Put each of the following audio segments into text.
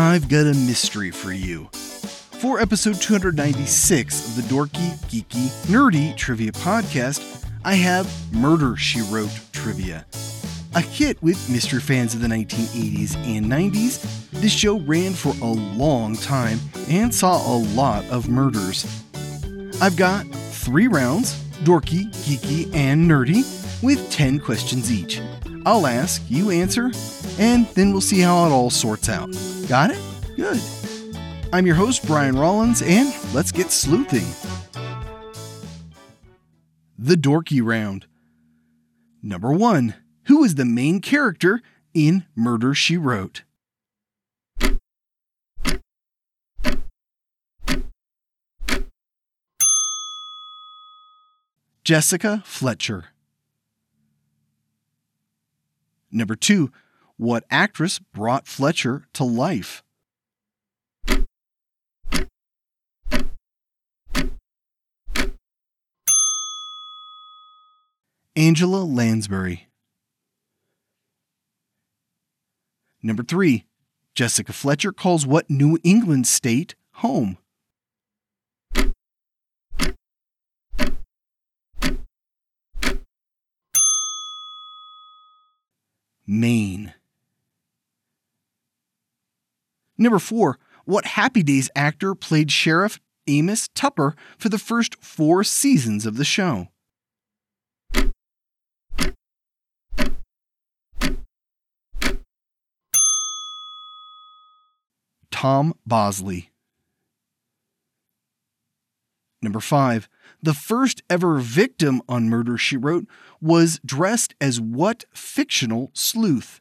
I've got a mystery for you. For episode 296 of the Dorky, Geeky, Nerdy Trivia Podcast, I have Murder, She Wrote Trivia. A hit with mystery fans of the 1980s and 90s, this show ran for a long time and saw a lot of murders. I've got 3 rounds, dorky, geeky, and nerdy, with 10 questions each. I'll ask, you answer, and then we'll see how it all sorts out. Got it? Good. I'm your host, Brian Rollins, and let's get sleuthing. The Dorky Round. Number 1. Who is the main character in Murder, She Wrote? Jessica Fletcher. Number 2. What actress brought Fletcher to life? Angela Lansbury. Number 3. Jessica Fletcher calls what New England state home? Maine. Number 4. What Happy Days actor played Sheriff Amos Tupper for the first 4 seasons of the show? Tom Bosley. Number 5. The first ever victim on Murder, She Wrote was dressed as what fictional sleuth?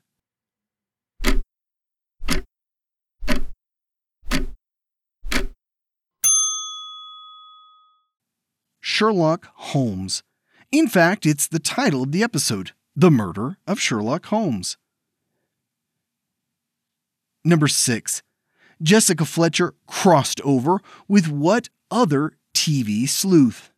Sherlock Holmes. In fact, it's the title of the episode, The Murder of Sherlock Holmes. Number 6. Jessica Fletcher crossed over with what other TV sleuth?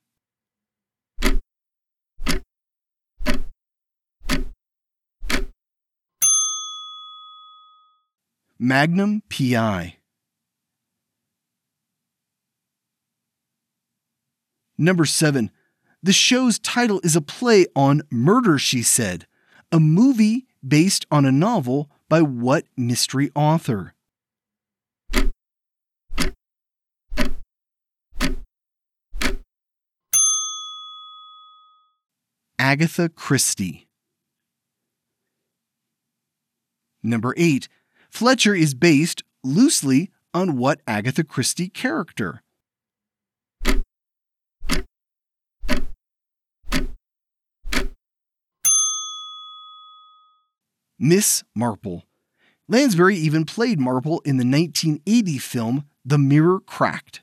Magnum P.I. Number 7. The show's title is a play on Murder, She Said, a movie based on a novel by what mystery author? Agatha Christie. Number 8. Fletcher is based loosely on what Agatha Christie character? Miss Marple. Lansbury even played Marple in the 1980 film The Mirror Cracked.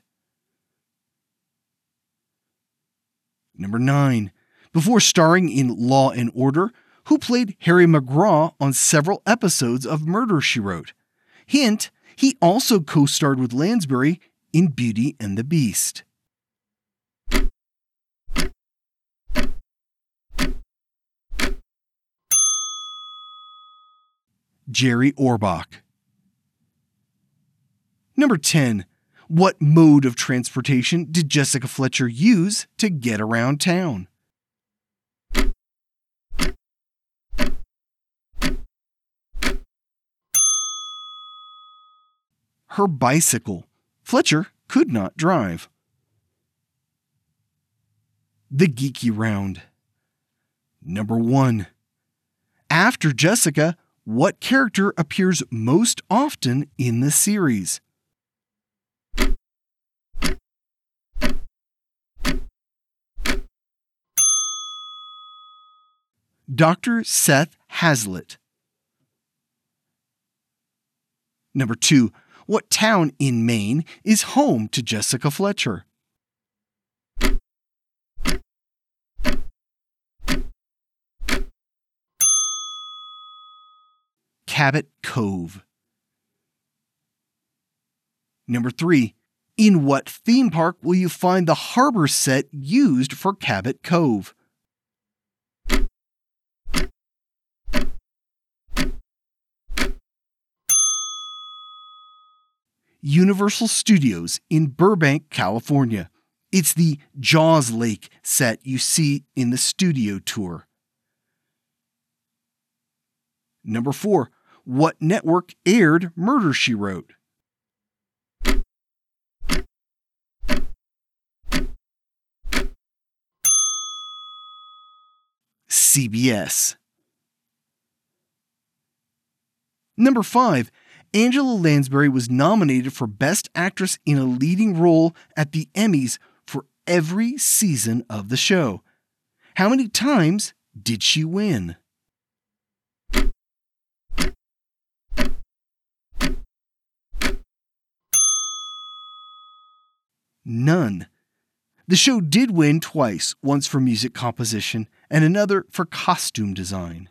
Number 9. Before starring in Law & Order, who played Harry McGraw on several episodes of Murder, She Wrote? Hint, he also co-starred with Lansbury in Beauty and the Beast. Jerry Orbach. Number 10. What mode of transportation did Jessica Fletcher use to get around town? Her bicycle. Fletcher could not drive. The Geeky Round. Number 1. After Jessica, what character appears most often in the series? Dr. Seth Hazlitt. Number 2. What town in Maine is home to Jessica Fletcher? Cabot Cove. Number 3. In what theme park will you find the harbor set used for Cabot Cove? Universal Studios in Burbank, California. It's the Jaws Lake set you see in the studio tour. Number 4. What network aired Murder, She Wrote? CBS. Number 5. Angela Lansbury was nominated for Best Actress in a Leading Role at the Emmys for every season of the show. How many times did she win? None. The show did win twice, once for music composition and another for costume design.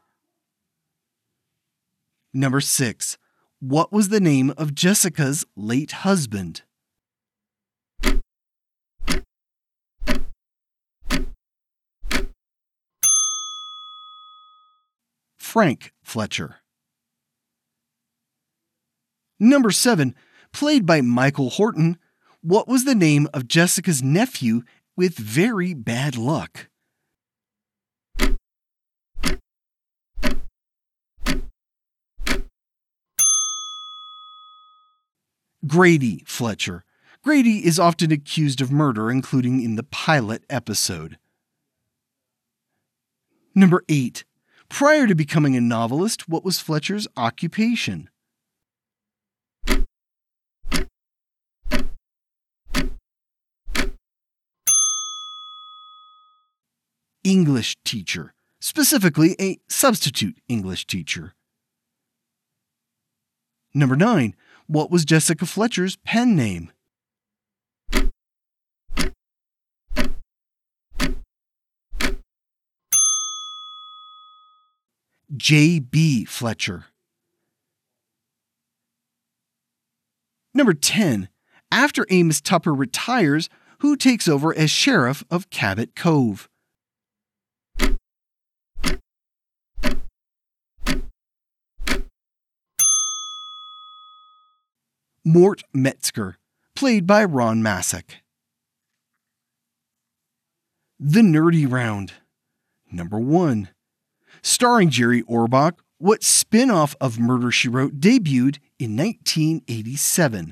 Number 6. What was the name of Jessica's late husband? Frank Fletcher. Number 7. Played by Michael Horton, what was the name of Jessica's nephew with very bad luck? Grady Fletcher. Grady is often accused of murder, including in the pilot episode. Number 8. Prior to becoming a novelist, what was Fletcher's occupation? English teacher, specifically a substitute English teacher. Number 9. What was Jessica Fletcher's pen name? J.B. Fletcher. Number 10. After Amos Tupper retires, who takes over as sheriff of Cabot Cove? Mort Metzger, played by Ron Masek. The Nerdy Round. Number 1. Starring Jerry Orbach, what spin-off of Murder, She Wrote debuted in 1987?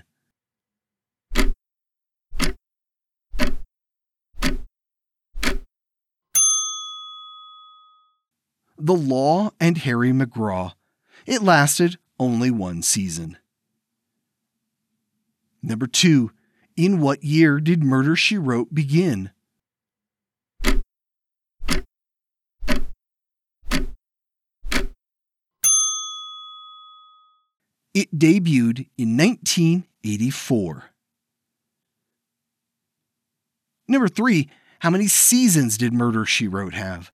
The Law and Harry McGraw. It lasted only one season. Number 2. In what year did Murder, She Wrote begin? It debuted in 1984. Number 3. How many seasons did Murder, She Wrote have?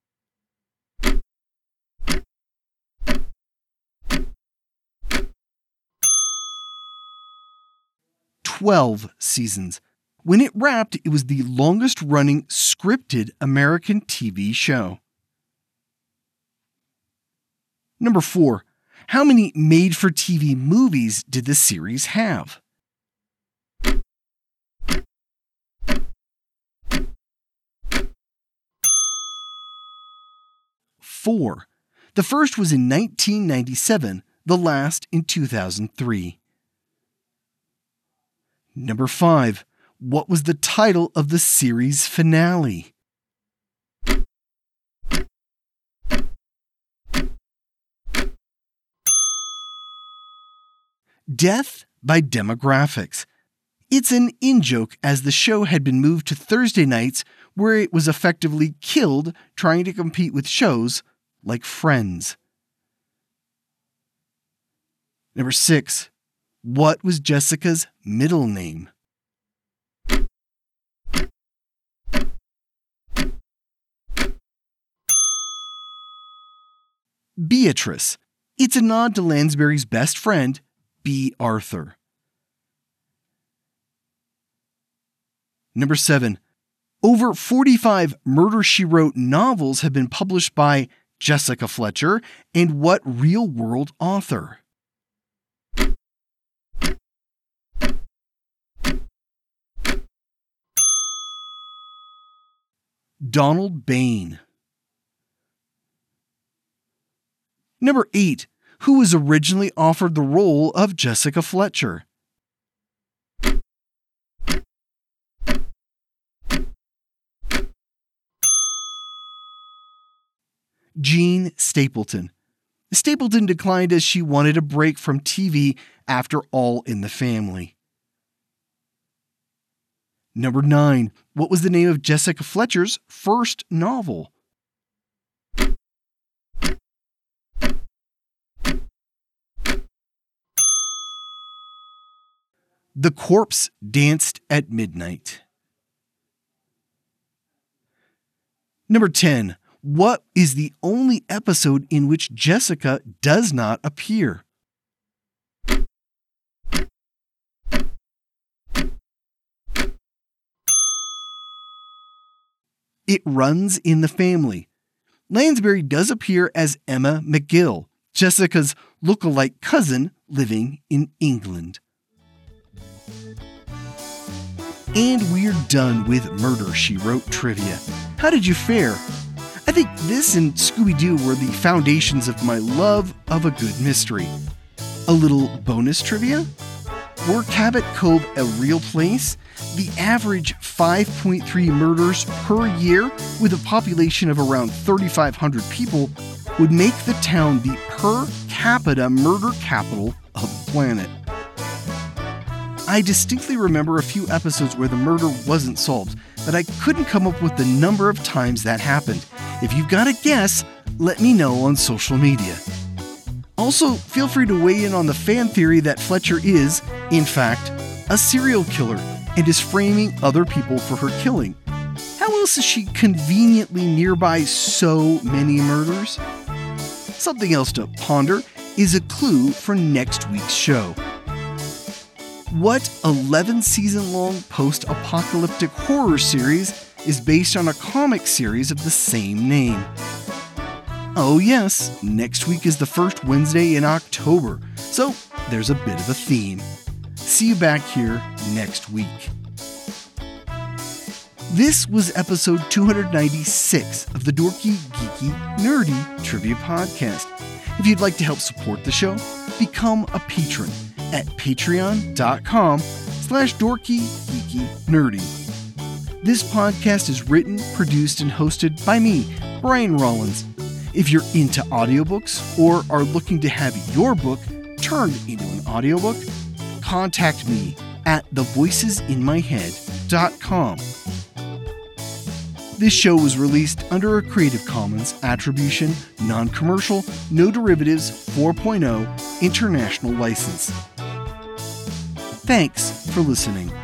12 seasons. When it wrapped, it was the longest-running scripted American TV show. Number 4. How many made-for-TV movies did the series have? 4. The first was in 1997, the last in 2003. Number 5. What was the title of the series finale? Death by Demographics. It's an in-joke as the show had been moved to Thursday nights where it was effectively killed trying to compete with shows like Friends. Number 6. What was Jessica's middle name? Beatrice. It's a nod to Lansbury's best friend, B. Arthur. Number 7. Over 45 Murder, She Wrote novels have been published by Jessica Fletcher, and what real-world author? Donald Bain. Number 8. Who was originally offered the role of Jessica Fletcher? Jean Stapleton. Stapleton declined as she wanted a break from TV after All in the Family. Number 9. What was the name of Jessica Fletcher's first novel? The Corpse Danced at Midnight. Number 10. What is the only episode in which Jessica does not appear? It Runs in the Family. Lansbury does appear as Emma McGill, Jessica's look-alike cousin living in England. And we're done with Murder, She Wrote trivia. How did you fare? I think this and Scooby-Doo were the foundations of my love of a good mystery. A little bonus trivia? Were Cabot Cove a real place? The average 5.3 murders per year, with a population of around 3,500 people, would make the town the per capita murder capital of the planet. I distinctly remember a few episodes where the murder wasn't solved, but I couldn't come up with the number of times that happened. If you've got a guess, let me know on social media. Also, feel free to weigh in on the fan theory that Fletcher is, in fact, a serial killer and is framing other people for her killing. How else is she conveniently nearby so many murders? Something else to ponder is a clue for next week's show. What 11-season-long post-apocalyptic horror series is based on a comic series of the same name? Oh yes, next week is the first Wednesday in October, so there's a bit of a theme. See you back here next week. This was episode 296 of the Dorky, Geeky, Nerdy Trivia Podcast. If you'd like to help support the show, become a patron at patreon.com/dorkygeekynerdy. This podcast is written, produced, and hosted by me, Brian Rollins. If you're into audiobooks or are looking to have your book turned into an audiobook, contact me at thevoicesinmyhead.com. This show was released under a Creative Commons Attribution, Non-Commercial, No Derivatives 4.0 International License. Thanks for listening.